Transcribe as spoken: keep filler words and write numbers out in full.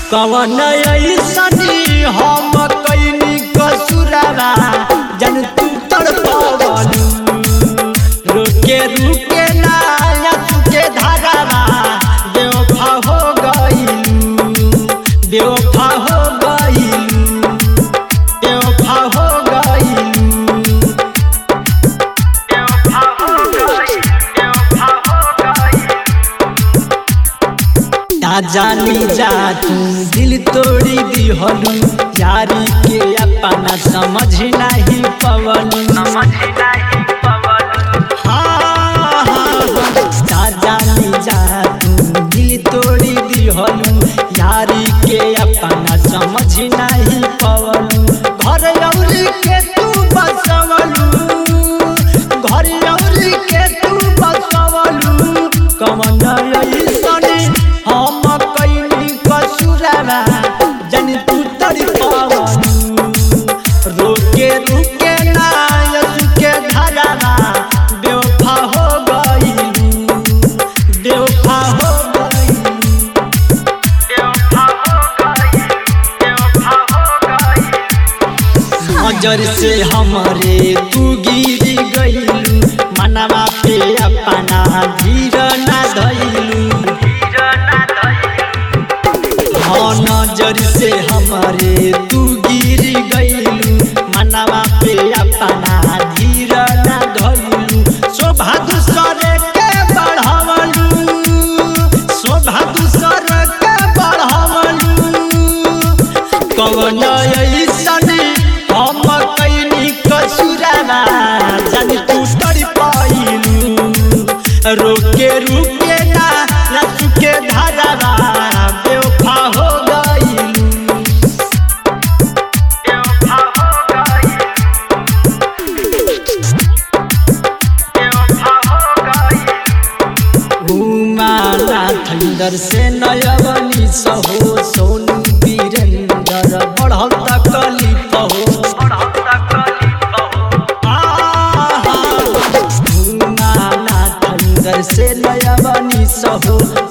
कवन ऐसनी हम कैनी कसुरवा जन तू तड़पवलू रुके रुके ना के धारावा बेवफा हो गइलू बेवफा हो गइलू बेवफा हो गइलू बेवफा हो गइलू बेवफा हो गइलू ना जानी जा तू दिल तोड़ी दिहलू यारी के अपना समझ नहीं पवलू समझ नहीं पवलू हाँ हाँ ना जानी जा तू दिल तोड़ी दिहलू यारी के अपना समझ नहीं पवलू घर औरी के तू बसवलू घर औरी के तू बसवलू कवन ऐसनी हम कैनी कसुरवा जन तू तड़पवलू रोके रुके ना के धारावा बेवफा हो गइलू बेवफा हो गइलू बेवफा हो गइलू बेवफा हो गइलू नजर से हमरे तू गिर गइलू मनवा पे अपना धीर ना धइलू हाँ नजर से हमरे तू गिर गइलू मनवा पे अपना धीर ना धइलू शोभा दूसर के बढ़ावलू शोभा दूसर के बढ़ावलू कवन ऐसनी हम कैनी कसुरवा जन तू तड़पवलू रोके रुके ना के धारावा बेवफा हो गइलू बेवफा हो गइलू बेवफा हो गइलू घुमाला थंदर से नयवनी सहो सोनू वीरेंद्र बढ़ल तकलीफ हो बढ़ल तकलीफ हो घुमाला थंदर से नयवनी सहो